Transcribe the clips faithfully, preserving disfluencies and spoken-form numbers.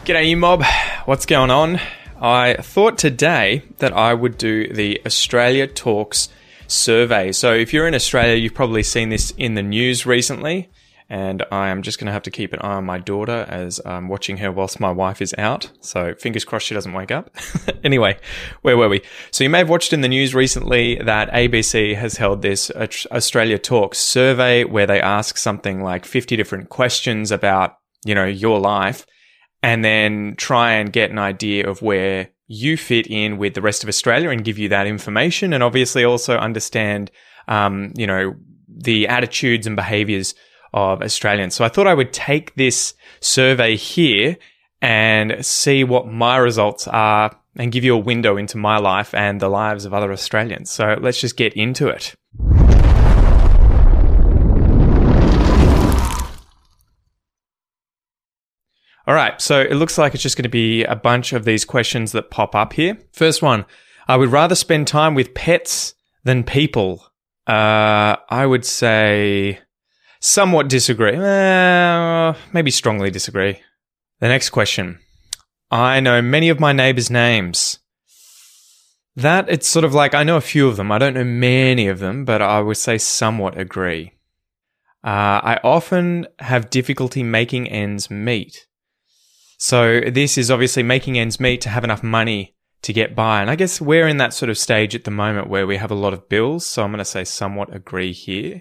G'day you mob, what's going on? I thought today that I would do the Australia Talks survey. So if you're in Australia, you've probably seen this in the news recently, and I am just going to have to keep an eye on my daughter as I'm watching her whilst my wife is out. So fingers crossed she doesn't wake up. Anyway, where were we? So you may have watched in the news recently that A B C has held this Australia Talks survey where they ask something like fifty different questions about, you know, your life, and then try and get an idea of where you fit in with the rest of Australia and give you that information, and obviously also understand, um, you know, the attitudes and behaviours of Australians. So I thought I would take this survey here and see what my results are and give you a window into my life and the lives of other Australians. So let's just get into it. All right, so it looks like it's just going to be a bunch of these questions that pop up here. First one, I would rather spend time with pets than people. Uh, I would say somewhat disagree. Uh, maybe strongly disagree. The next question, I know many of my neighbours' names. That, it's sort of like, I know a few of them. I don't know many of them, but I would say somewhat agree. Uh, I often have difficulty making ends meet. So this is obviously making ends meet to have enough money to get by. And I guess we're in that sort of stage at the moment where we have a lot of bills. So I'm going to say somewhat agree here.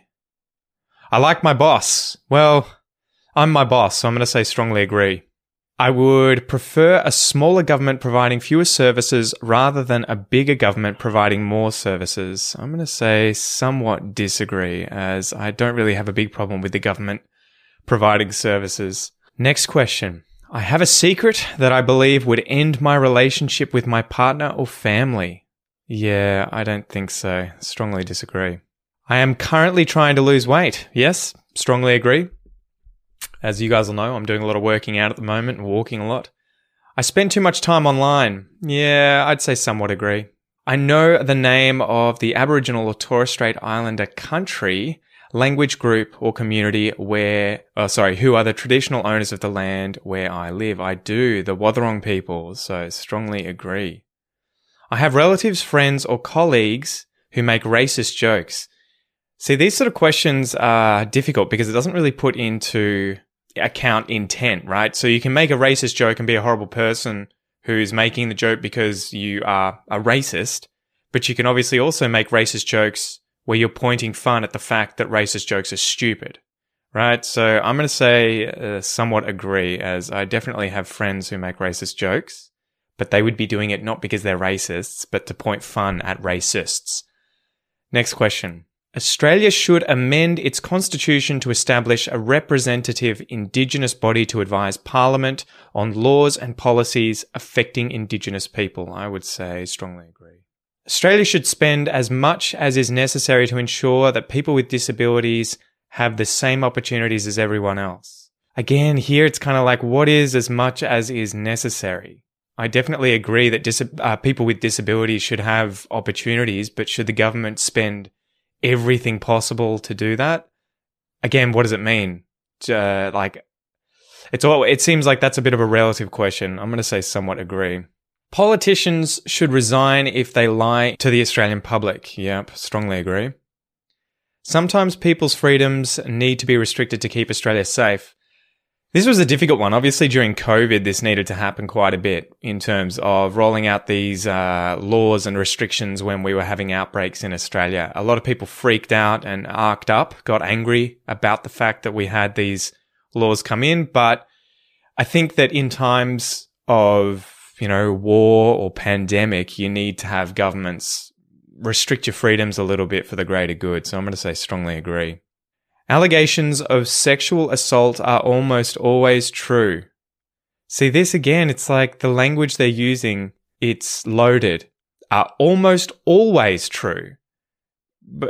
I like my boss. Well, I'm my boss, so I'm going to say strongly agree. I would prefer a smaller government providing fewer services rather than a bigger government providing more services. I'm going to say somewhat disagree, as I don't really have a big problem with the government providing services. Next question. I have a secret that I believe would end my relationship with my partner or family. Yeah, I don't think so. Strongly disagree. I am currently trying to lose weight. Yes, strongly agree. As you guys will know, I'm doing a lot of working out at the moment and walking a lot. I spend too much time online. Yeah, I'd say somewhat agree. I know the name of the Aboriginal or Torres Strait Islander country, language group or community where, oh, sorry, who are the traditional owners of the land where I live. I do, the Wathaurong people, so strongly agree. I have relatives, friends, or colleagues who make racist jokes. See, these sort of questions are difficult because it doesn't really put into account intent, right? So you can make a racist joke and be a horrible person who's making the joke because you are a racist, but you can obviously also make racist jokes where you're pointing fun at the fact that racist jokes are stupid, right? So I'm going to say uh, somewhat agree, as I definitely have friends who make racist jokes, but they would be doing it not because they're racists, but to point fun at racists. Next question. Australia should amend its constitution to establish a representative Indigenous body to advise Parliament on laws and policies affecting Indigenous people. I would say strongly agree. Australia should spend as much as is necessary to ensure that people with disabilities have the same opportunities as everyone else. Again, here it's kind of like, what is as much as is necessary? I definitely agree that dis- uh, people with disabilities should have opportunities, but should the government spend everything possible to do that? Again, what does it mean? Uh, like, it's all, it seems like that's a bit of a relative question. I'm going to say somewhat agree. Politicians should resign if they lie to the Australian public. Yep, strongly agree. Sometimes people's freedoms need to be restricted to keep Australia safe. This was a difficult one. Obviously, during COVID, this needed to happen quite a bit in terms of rolling out these uh, laws and restrictions when we were having outbreaks in Australia. A lot of people freaked out and arced up, got angry about the fact that we had these laws come in. But I think that in times of, you know, war or pandemic, you need to have governments restrict your freedoms a little bit for the greater good. So I'm going to say strongly agree. Allegations of sexual assault are almost always true. See, this again, it's like the language they're using, it's loaded. Are almost always true. But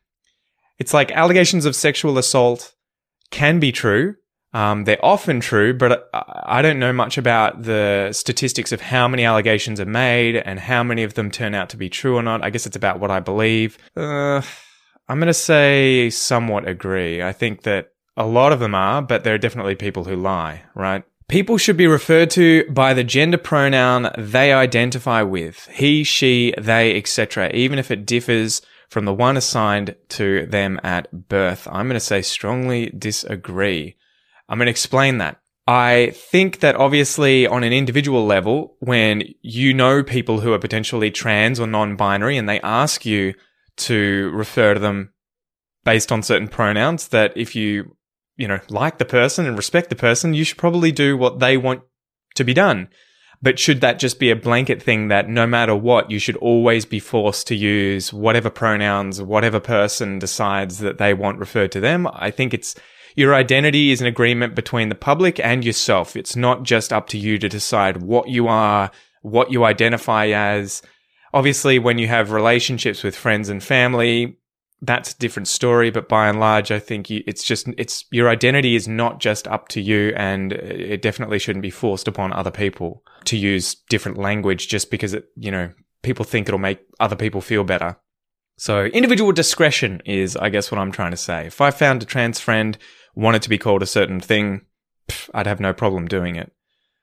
it's like allegations of sexual assault can be true. Um, they're often true, but I don't know much about the statistics of how many allegations are made and how many of them turn out to be true or not. I guess it's about what I believe. Uh, I'm going to say somewhat agree. I think that a lot of them are, but there are definitely people who lie, right? People should be referred to by the gender pronoun they identify with, he, she, they, et cetera, even if it differs from the one assigned to them at birth. I'm going to say strongly disagree. I'm going to explain that. I think that obviously on an individual level, when you know people who are potentially trans or non-binary and they ask you to refer to them based on certain pronouns, that if you, you know, like the person and respect the person, you should probably do what they want to be done. But should that just be a blanket thing that no matter what, you should always be forced to use whatever pronouns, whatever person decides that they want referred to them? I think it's, your identity is an agreement between the public and yourself. It's not just up to you to decide what you are, what you identify as. Obviously, when you have relationships with friends and family, that's a different story. But by and large, I think you, it's just, it's, your identity is not just up to you, and it definitely shouldn't be forced upon other people to use different language just because it, you know, people think it'll make other people feel better. So individual discretion is, I guess, what I'm trying to say. If I found a trans friend wanted to be called a certain thing, pff, I'd have no problem doing it.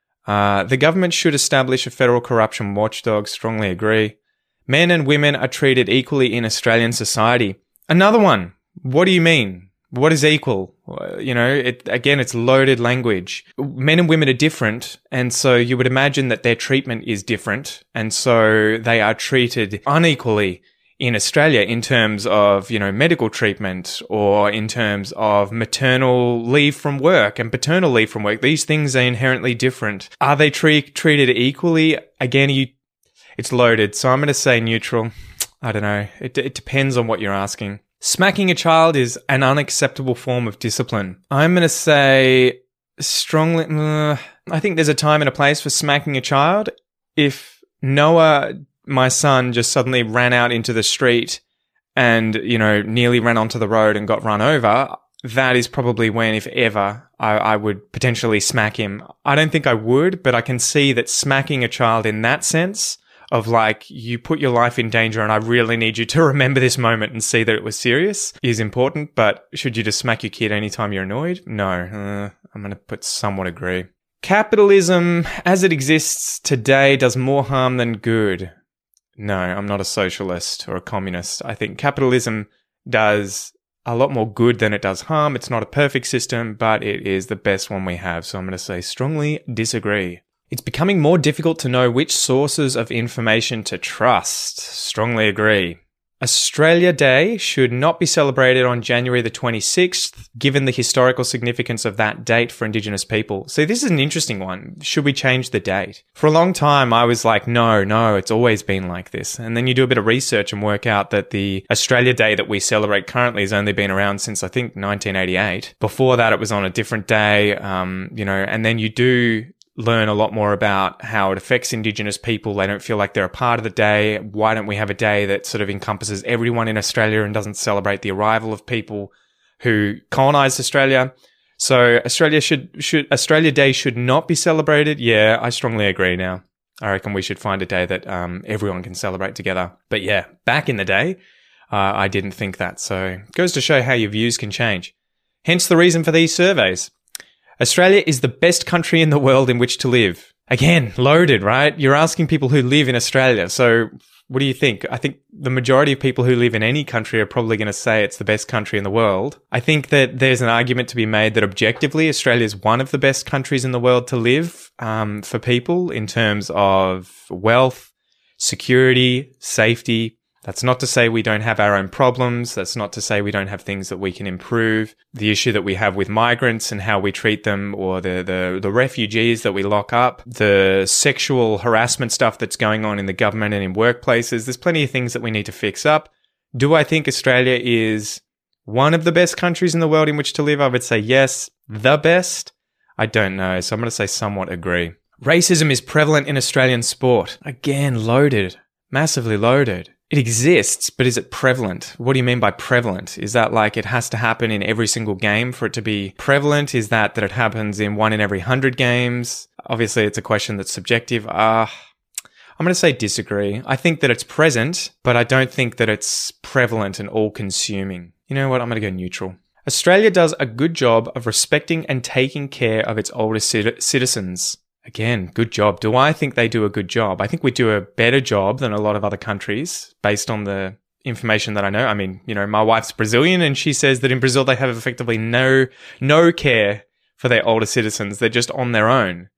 Uh, the government should establish a federal corruption watchdog. Strongly agree. Men and women are treated equally in Australian society. Another one. What do you mean? What is equal? You know, it, again, it's loaded language. Men and women are different, and so you would imagine that their treatment is different, and so they are treated unequally in Australia in terms of, you know, medical treatment, or in terms of maternal leave from work and paternal leave from work. These things are inherently different. Are they tre- treated equally? Again, you, it's loaded, so I'm going to say neutral. I don't know. It, it depends on what you're asking. Smacking a child is an unacceptable form of discipline. I'm going to say strongly, uh, I think there's a time and a place for smacking a child. If Noah, my son, just suddenly ran out into the street and, you know, nearly ran onto the road and got run over, that is probably when, if ever, I, I would potentially smack him. I don't think I would, but I can see that smacking a child in that sense of like, you put your life in danger and I really need you to remember this moment and see that it was serious is important. But should you just smack your kid anytime you're annoyed? No, uh, I'm going to put somewhat agree. Capitalism as it exists today does more harm than good. No, I'm not a socialist or a communist. I think capitalism does a lot more good than it does harm. It's not a perfect system, but it is the best one we have. So I'm going to say strongly disagree. It's becoming more difficult to know which sources of information to trust. Strongly agree. Australia Day should not be celebrated on January the twenty-sixth, given the historical significance of that date for Indigenous people. See, this is an interesting one. Should we change the date? For a long time, I was like, no, no, it's always been like this. And then you do a bit of research and work out that the Australia Day that we celebrate currently has only been around since, I think, nineteen eighty-eight. Before that, it was on a different day, um, you know, and then you do learn a lot more about how it affects Indigenous people. They don't feel like they're a part of the day. Why don't we have a day that sort of encompasses everyone in Australia and doesn't celebrate the arrival of people who colonized Australia? So Australia should, should, Australia Day should not be celebrated. Yeah, I strongly agree now. I reckon we should find a day that um, everyone can celebrate together. But yeah, back in the day, uh, I didn't think that. So it goes to show how your views can change. Hence the reason for these surveys. Australia is the best country in the world in which to live. Again, loaded, right? You're asking people who live in Australia. So what do you think? I think the majority of people who live in any country are probably going to say it's the best country in the world. I think that there's an argument to be made that objectively, Australia is one of the best countries in the world to live um, for people in terms of wealth, security, safety. That's not to say we don't have our own problems. That's not to say we don't have things that we can improve. The issue that we have with migrants and how we treat them, or the, the, the refugees that we lock up, the sexual harassment stuff that's going on in the government and in workplaces. There's plenty of things that we need to fix up. Do I think Australia is one of the best countries in the world in which to live? I would say yes. The best? I don't know. So I'm going to say somewhat agree. Racism is prevalent in Australian sport. Again, loaded. Massively loaded. It exists, but is it prevalent? What do you mean by prevalent? Is that like it has to happen in every single game for it to be prevalent? Is that that it happens in one in every hundred games? Obviously, it's a question that's subjective. Uh, I'm going to say disagree. I think that it's present, but I don't think that it's prevalent and all-consuming. You know what? I'm going to go neutral. Australia does a good job of respecting and taking care of its older cit- citizens. Again, good job. Do I think they do a good job? I think we do a better job than a lot of other countries based on the information that I know. I mean, you know, my wife's Brazilian and she says that in Brazil they have effectively no no care for their older citizens. They're just on their own.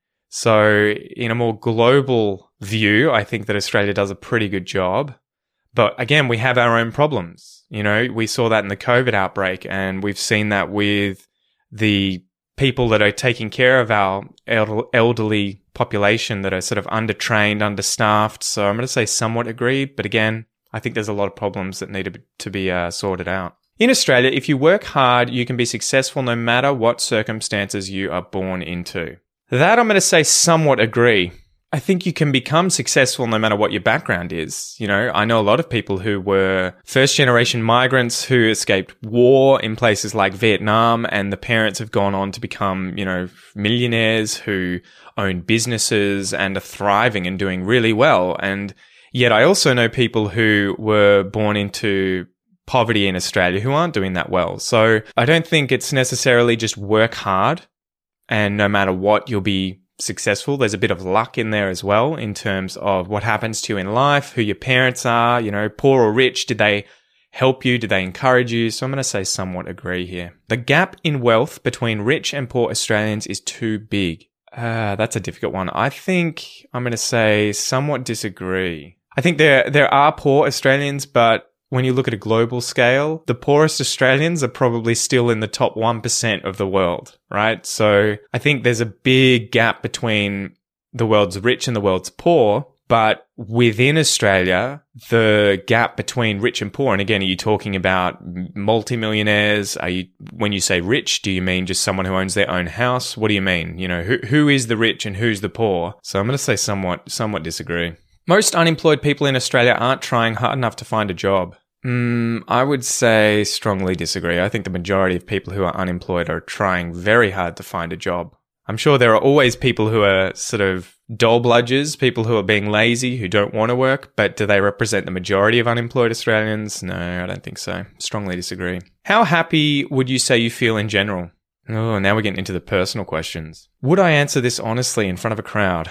So in a more global view, I think that Australia does a pretty good job. But again, we have our own problems. You know, we saw that in the COVID outbreak, and we've seen that with the people that are taking care of our elderly population that are sort of undertrained, understaffed. So I'm going to say somewhat agree. But again, I think there's a lot of problems that need to be, to be uh, sorted out. In Australia, if you work hard, you can be successful no matter what circumstances you are born into. That I'm going to say somewhat agree. I think you can become successful no matter what your background is. You know, I know a lot of people who were first generation migrants who escaped war in places like Vietnam, and the parents have gone on to become, you know, millionaires who own businesses and are thriving and doing really well. And yet I also know people who were born into poverty in Australia who aren't doing that well. So I don't think it's necessarily just work hard and no matter what you'll be successful. There's a bit of luck in there as well in terms of what happens to you in life, who your parents are, you know, poor or rich. Did they help you? Did they encourage you? So I'm going to say somewhat agree here. The gap in wealth between rich and poor Australians is too big. Uh, that's a difficult one. I think I'm going to say somewhat disagree. I think there there are poor Australians, but when you look at a global scale, the poorest Australians are probably still in the top one percent of the world, right? So I think there's a big gap between the world's rich and the world's poor. But within Australia, the gap between rich and poor, and again, are you talking about multimillionaires? Are you, when you say rich, do you mean just someone who owns their own house? What do you mean? You know, who who is the rich and who's the poor? So I'm going to say somewhat, somewhat disagree. Most unemployed people in Australia aren't trying hard enough to find a job. Mm, I would say strongly disagree. I think the majority of people who are unemployed are trying very hard to find a job. I'm sure there are always people who are sort of dole bludgers, people who are being lazy, who don't want to work, but do they represent the majority of unemployed Australians? No, I don't think so. Strongly disagree. How happy would you say you feel in general? Oh, now we're getting into the personal questions. Would I answer this honestly in front of a crowd?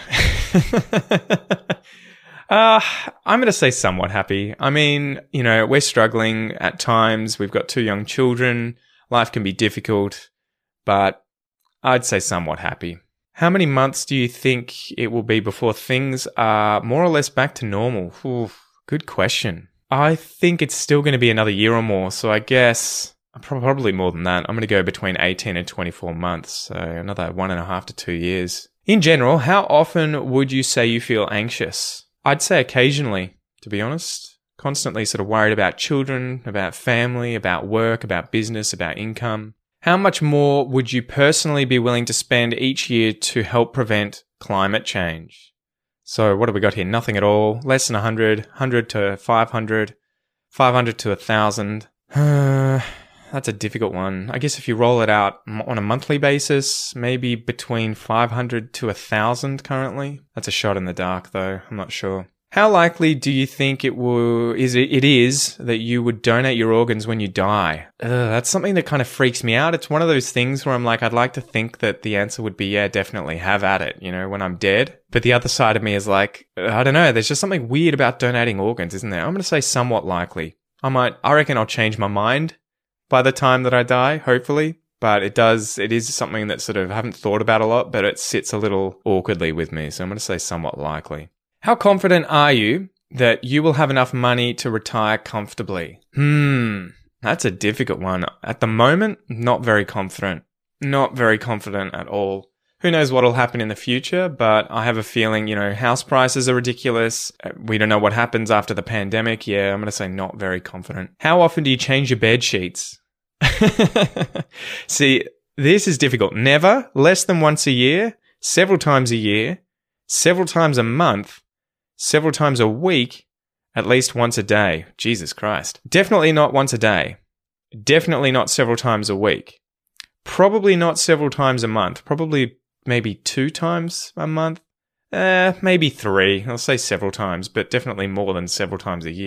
Uh, I'm going to say somewhat happy. I mean, you know, we're struggling at times. We've got two young children. Life can be difficult, but I'd say somewhat happy. How many months do you think it will be before things are more or less back to normal? Oof, good question. I think it's still going to be another year or more. So I guess probably more than that. I'm going to go between eighteen and twenty-four months. So another one and a half to two years. In general, how often would you say you feel anxious? I'd say occasionally, to be honest. Constantly sort of worried about children, about family, about work, about business, about income. How much more would you personally be willing to spend each year to help prevent climate change? So what have we got here? Nothing at all. Less than one hundred, one hundred to five hundred, five hundred to one thousand. Uh, that's a difficult one. I guess if you roll it out on a monthly basis, maybe between five hundred to one thousand currently. That's a shot in the dark though. I'm not sure. How likely do you think it will, is it, it is that you would donate your organs when you die? Ugh, that's something that kind of freaks me out. It's one of those things where I'm like, I'd like to think that the answer would be, yeah, definitely have at it, you know, when I'm dead. But the other side of me is like, I don't know, there's just something weird about donating organs, isn't there? I'm going to say somewhat likely. I might, I reckon I'll change my mind by the time that I die, hopefully. But it does, it is something that sort of I haven't thought about a lot, but it sits a little awkwardly with me. So I'm going to say somewhat likely. How confident are you that you will have enough money to retire comfortably? Hmm, that's a difficult one. At the moment, not very confident. Not very confident at all. Who knows what will happen in the future, but I have a feeling, you know, house prices are ridiculous. We don't know what happens after the pandemic. Yeah, I'm going to say not very confident. How often do you change your bed sheets? See, this is difficult. Never, less than once a year, several times a year, several times a month, several times a week, at least once a day. Jesus Christ. Definitely not once a day. Definitely not several times a week. Probably not several times a month. Probably maybe two times a month. Uh, maybe three. I'll say several times, but definitely more than several times a year.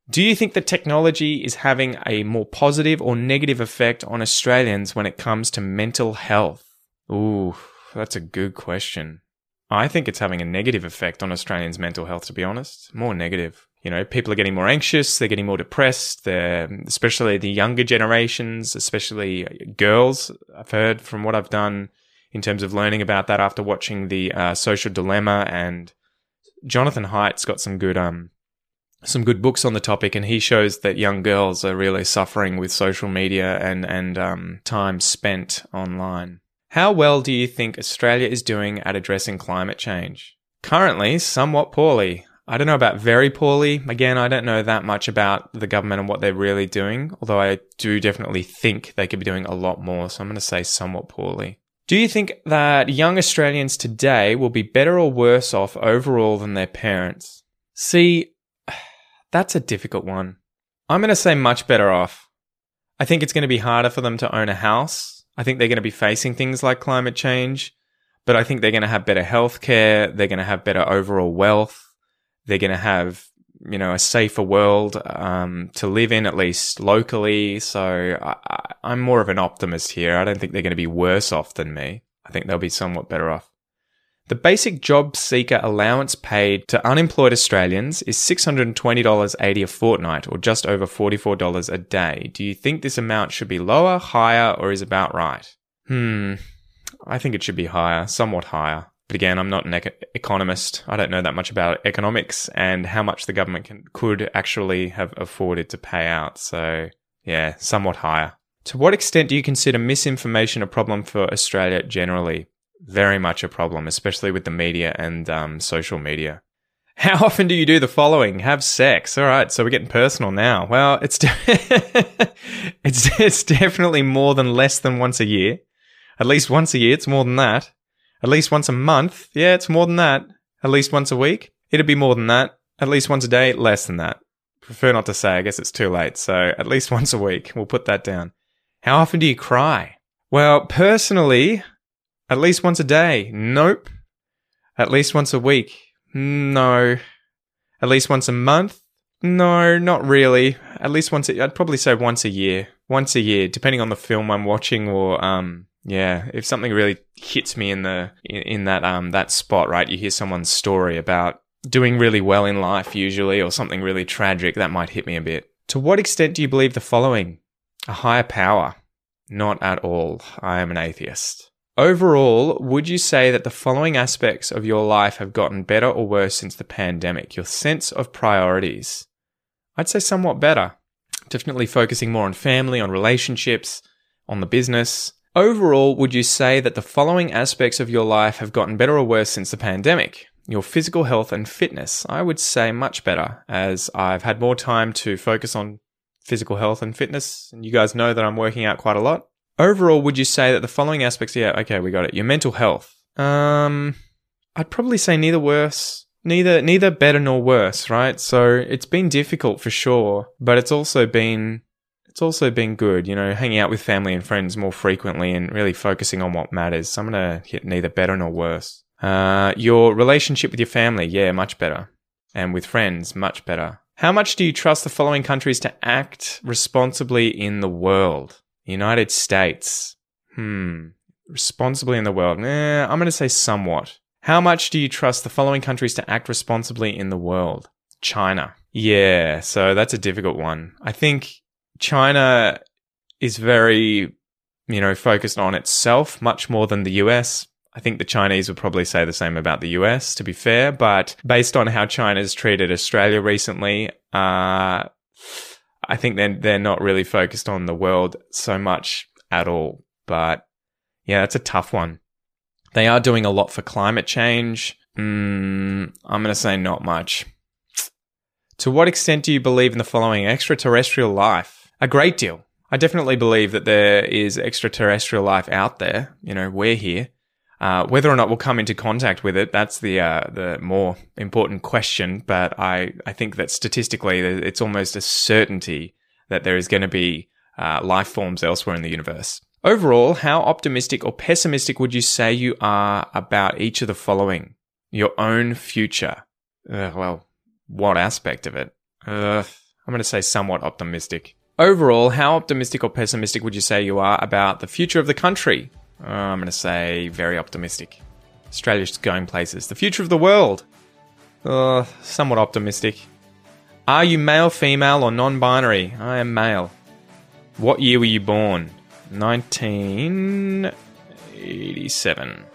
Do you think that technology is having a more positive or negative effect on Australians when it comes to mental health? Ooh, that's a good question. I think it's having a negative effect on Australians' mental health, to be honest. More negative. You know, people are getting more anxious, they're getting more depressed, they're, especially the younger generations, especially girls. I've heard from what I've done in terms of learning about that after watching the uh, Social Dilemma, and Jonathan Haidt's got some good um some good books on the topic, and he shows that young girls are really suffering with social media and, and um, time spent online. How well do you think Australia is doing at addressing climate change? Currently, somewhat poorly. I don't know about very poorly. Again, I don't know that much about the government and what they're really doing, although I do definitely think they could be doing a lot more, so I'm going to say somewhat poorly. Do you think that young Australians today will be better or worse off overall than their parents? See, that's a difficult one. I'm going to say much better off. I think it's going to be harder for them to own a house. I think they're going to be facing things like climate change, but I think they're going to have better healthcare. They're going to have better overall wealth. They're going to have, you know, a safer world um, to live in, at least locally. So I, I'm more of an optimist here. I don't think they're going to be worse off than me. I think they'll be somewhat better off. The basic job seeker allowance paid to unemployed Australians is six hundred twenty dollars eighty a fortnight, or just over forty-four dollars a day. Do you think this amount should be lower, higher, or is about right? Hmm, I think it should be higher, somewhat higher. But again, I'm not an ec- economist. I don't know that much about economics and how much the government can, could actually have afforded to pay out. So yeah, somewhat higher. To what extent do you consider misinformation a problem for Australia generally? Very much a problem, especially with the media and um, social media. How often do you do the following? Have sex. All right, so we're getting personal now. Well, it's de- it's it's definitely more than less than once a year. At least once a year, it's more than that. At least once a month, yeah, it's more than that. At least once a week, it'd be more than that. At least once a day, less than that. Prefer not to say, I guess it's too late. So at least once a week, we'll put that down. How often do you cry? Well, personally, at least once a day. Nope. At least once a week. No. At least once a month? No, not really. At least once, a, I'd probably say once a year. Once a year, depending on the film I'm watching, or, um, yeah, if something really hits me in the, in, in that, um, that spot, right? You hear someone's story about doing really well in life usually, or something really tragic, that might hit me a bit. To what extent do you believe the following? A higher power? Not at all. I am an atheist. Overall, would you say that the following aspects of your life have gotten better or worse since the pandemic? Your sense of priorities. I'd say somewhat better. Definitely focusing more on family, on relationships, on the business. Overall, would you say that the following aspects of your life have gotten better or worse since the pandemic? Your physical health and fitness. I would say much better, as I've had more time to focus on physical health and fitness. And you guys know that I'm working out quite a lot. Overall, would you say that the following aspects, yeah, okay, we got it. Your mental health. Um, I'd probably say neither worse, neither, neither better nor worse, right? So it's been difficult for sure, but it's also been, it's also been good, you know, hanging out with family and friends more frequently and really focusing on what matters. So I'm going to hit neither better nor worse. Uh, your relationship with your family, yeah, much better. And with friends, much better. How much do you trust the following countries to act responsibly in the world? United States. Hmm. Responsibly in the world. Nah, I'm going to say somewhat. How much do you trust the following countries to act responsibly in the world? China. Yeah, so that's a difficult one. I think China is very, you know, focused on itself much more than the U S. I think the Chinese would probably say the same about the U S, to be fair, but based on how China's treated Australia recently, uh... I think they're, they're not really focused on the world so much at all. But yeah, that's a tough one. They are doing a lot for climate change. Mm, I'm going to say not much. To what extent do you believe in the following? Extraterrestrial life? A great deal. I definitely believe that there is extraterrestrial life out there. You know, we're here. Uh, whether or not we'll come into contact with it, that's the uh, the more important question. But I, I think that statistically, it's almost a certainty that there is going to be uh, life forms elsewhere in the universe. Overall, how optimistic or pessimistic would you say you are about each of the following? Your own future. Uh, well, what aspect of it? Uh, I'm going to say somewhat optimistic. Overall, how optimistic or pessimistic would you say you are about the future of the country? Uh, I'm going to say very optimistic. Australia's going places. The future of the world? Uh, somewhat optimistic. Are you male, female, or non-binary? I am male. What year were you born? nineteen eighty-seven.